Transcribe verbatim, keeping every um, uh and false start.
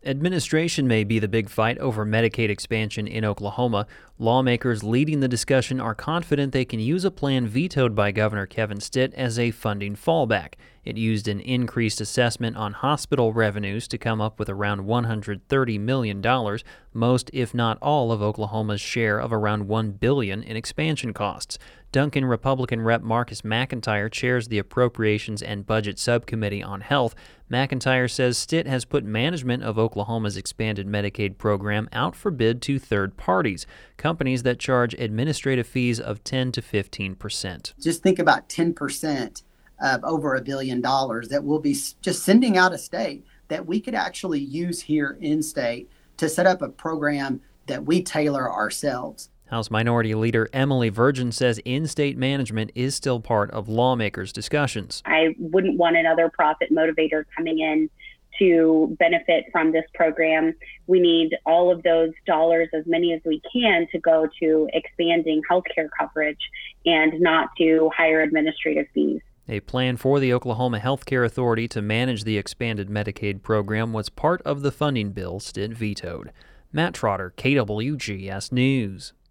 Administration may be the big fight over Medicaid expansion in Oklahoma. Lawmakers leading the discussion are confident they can use a plan vetoed by Governor Kevin Stitt as a funding fallback. It used an increased assessment on hospital revenues to come up with around one hundred thirty million dollars, most if not all of Oklahoma's share of around one billion dollars in expansion costs. Duncan Republican Rep Marcus McIntyre chairs the Appropriations and Budget Subcommittee on Health. McIntyre says Stitt has put management of Oklahoma's expanded Medicaid program out for bid to third parties, companies that charge administrative fees of ten to fifteen percent. Just think about ten percent of over a billion dollars that we'll be just sending out of state that we could actually use here in state to set up a program that we tailor ourselves. House Minority Leader Emily Virgin says in-state management is still part of lawmakers' discussions. I wouldn't want another profit motivator coming in to benefit from this program. We need all of those dollars, as many as we can, to go to expanding healthcare coverage and not to higher administrative fees. A plan for the Oklahoma Healthcare Authority to manage the expanded Medicaid program was part of the funding bill Stitt vetoed. Matt Trotter, K W G S News.